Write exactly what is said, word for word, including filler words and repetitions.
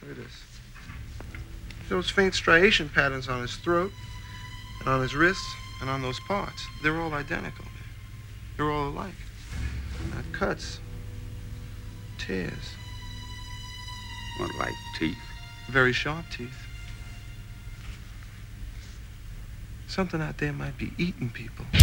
Look at this. Those faint striation patterns on his throat, and on his wrists, and on those parts. They're all identical. They're all alike. Not cuts. Tears. What, like teeth? Very sharp teeth. Something out there might be eating people.